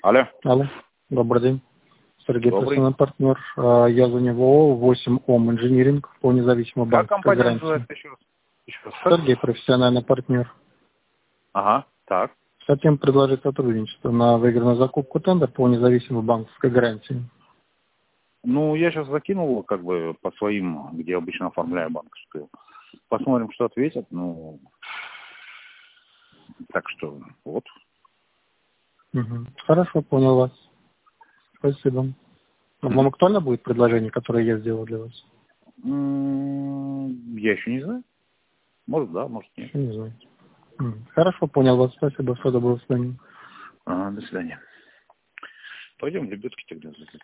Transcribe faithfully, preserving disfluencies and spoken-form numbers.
Алло. Алло. Добрый день. Сергей, Добрый. профессиональный партнер. А, Я за него восемь ом инжиниринг по независимому Как банку. компания называется еще раз? Еще раз. Как? Сергей, профессиональный партнер. Ага, так. Хотим предложить сотрудничество на выигранную закупку тендер по независимой банковской гарантии. Ну, я сейчас закинул как бы по своим, где обычно оформляю банковскую. Посмотрим, что ответят. Ну, так что вот. Мгм. Хорошо, понял вас. Спасибо. А Вам актуально будет предложение, которое я сделал для вас? М, Я еще не знаю. Может, да, может, нет. Еще не знаю. М. Хорошо, понял вас. Спасибо. Всего доброго, до свидания. Ага, до свидания. Пойдем, лебедки тогда.